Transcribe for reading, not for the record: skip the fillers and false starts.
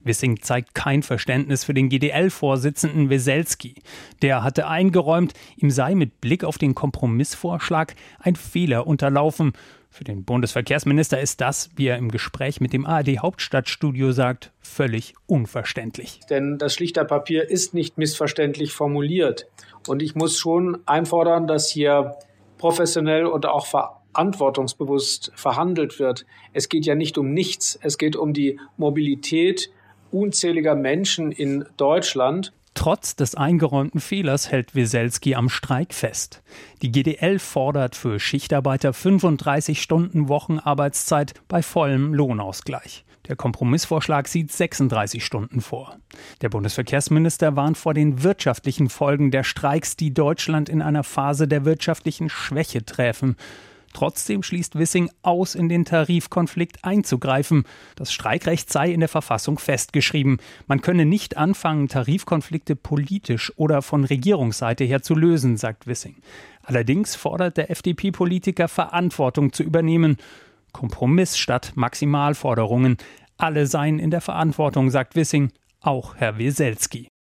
Wissing zeigt kein Verständnis für den GdL-Vorsitzenden Weselski. Der hatte eingeräumt, ihm sei mit Blick auf den Kompromissvorschlag ein Fehler unterlaufen. Für den Bundesverkehrsminister ist das, wie er im Gespräch mit dem ARD-Hauptstadtstudio sagt, völlig unverständlich. Denn das Schlichterpapier ist nicht missverständlich formuliert. Und ich muss schon einfordern, dass hier professionell und auch verantwortungsbewusst verhandelt wird. Es geht ja nicht um nichts. Es geht um die Mobilität unzähliger Menschen in Deutschland. Trotz des eingeräumten Fehlers hält Weselski am Streik fest. Die GdL fordert für Schichtarbeiter 35 Stunden Wochenarbeitszeit bei vollem Lohnausgleich. Der Kompromissvorschlag sieht 36 Stunden vor. Der Bundesverkehrsminister warnt vor den wirtschaftlichen Folgen der Streiks, die Deutschland in einer Phase der wirtschaftlichen Schwäche träfen. Trotzdem schließt Wissing aus, in den Tarifkonflikt einzugreifen. Das Streikrecht sei in der Verfassung festgeschrieben. Man könne nicht anfangen, Tarifkonflikte politisch oder von Regierungsseite her zu lösen, sagt Wissing. Allerdings fordert der FDP-Politiker, Verantwortung zu übernehmen. Kompromiss statt Maximalforderungen. Alle seien in der Verantwortung, sagt Wissing, auch Herr Weselski.